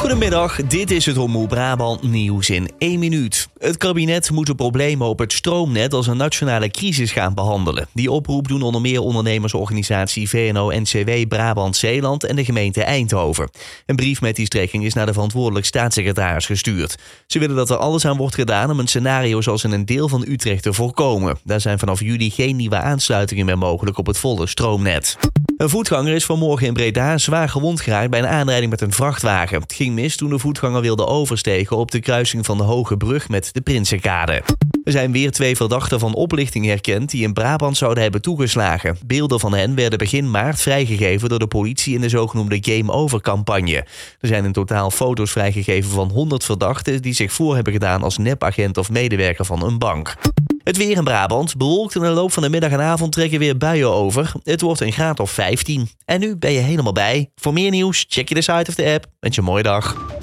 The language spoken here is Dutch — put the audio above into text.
Goedemiddag, dit is het Omroep Brabant nieuws in 1 minuut. Het kabinet moet de problemen op het stroomnet als een nationale crisis gaan behandelen. Die oproep doen onder meer ondernemersorganisatie VNO-NCW Brabant-Zeeland en de gemeente Eindhoven. Een brief met die strekking is naar de verantwoordelijk staatssecretaris gestuurd. Ze willen dat er alles aan wordt gedaan om een scenario zoals in een deel van Utrecht te voorkomen. Daar zijn vanaf juli geen nieuwe aansluitingen meer mogelijk op het volle stroomnet. Een voetganger is vanmorgen in Breda zwaar gewond geraakt bij een aanrijding met een vrachtwagen. Het ging mis toen de voetganger wilde oversteken op de kruising van de Hoge Brug met de Prinsenkade. Er zijn weer 2 verdachten van oplichting herkend die in Brabant zouden hebben toegeslagen. Beelden van hen werden begin maart vrijgegeven door de politie in de zogenoemde Game Over-campagne. Er zijn in totaal foto's vrijgegeven van 100 verdachten die zich voor hebben gedaan als nepagent of medewerker van een bank. Het weer in Brabant. Bewolkt in de loop van de middag en avond trekken weer buien over. Het wordt een graad of 15. En nu ben je helemaal bij. Voor meer nieuws check je de site of de app. Wens je een mooie dag.